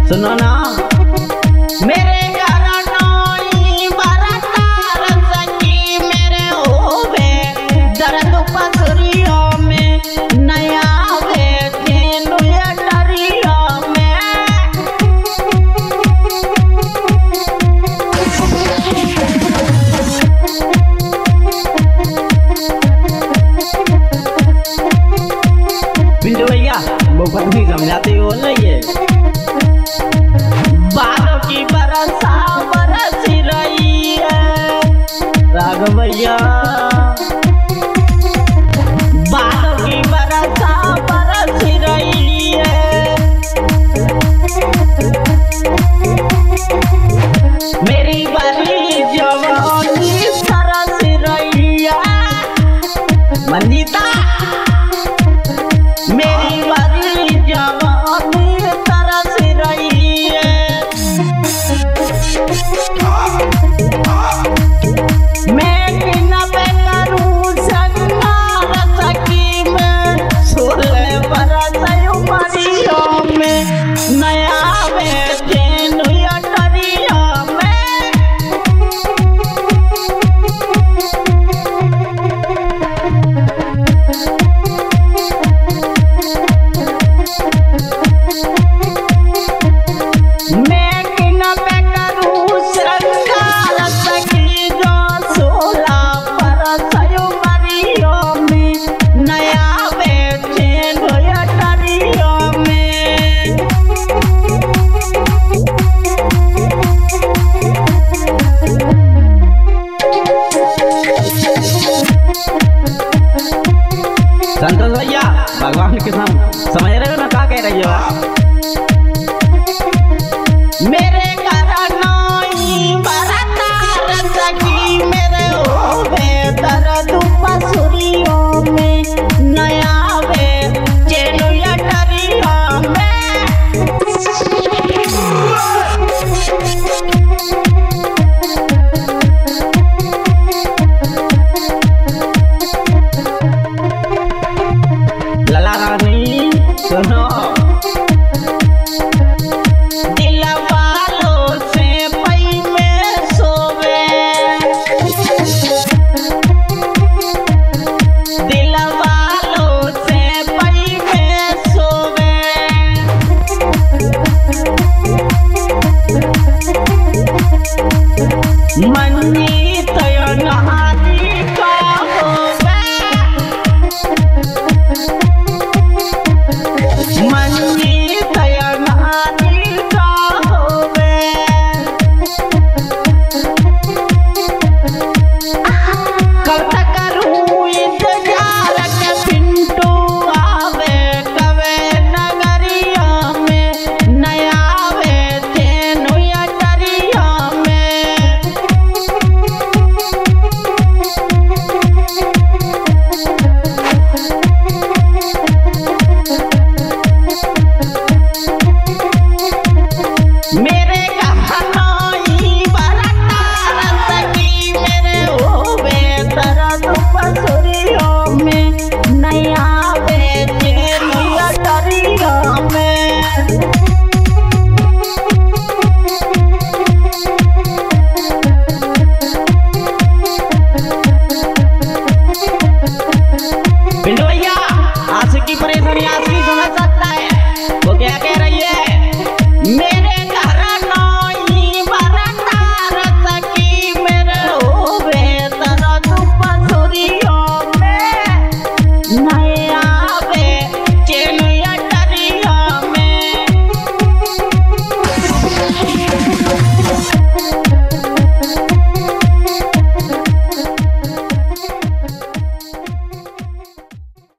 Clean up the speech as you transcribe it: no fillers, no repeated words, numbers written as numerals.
सुनो ना मेरे घर नोई बरतार सकी मेरे होवे दर्द पसरियों में नया वे तेनु ये डरियों में पिंटू भैया बहुत भी समझाते हो ना ये बालों की बरसा बरस रही है राघव भैया बालों की बरसा बरस रही है मेरी बड़ी जवानी सरस रही है मंदिता मेरी बड़ी जवानी तरस रही है मैं किन पे करूं संगार सकी में सोलह बरस उमरियों में नया वे तेनु ये डरियों में मैं किन पे करूं श्रृंगार सखी जो 16 बरस उमरियों में नया वे तेनु ये डरियों में संतोष भैया भगवान के नाम समझ रहे हो ना क्या कह रही हो आप? मेरे घर नोई बरतार सखी मेरे होवे दर्द पसरियों में नया वे तेनु ये डरियों में लला रानी सुनो दिल वालों से पई में सोवे दिल वालों से पई में सोवे मनी तय नहारी का होवे मनी तय नहारी का होवे कब तक करूं इंतजार के पिंटू आवे कवे नगरिया में नया वे तेनु ये डरिया में मेरे गहनोई बरतार सकी मेरे होवे दर्द पसरियों में नया वे तेनु ये डरियों में पिंटू भैया आज की परेशानी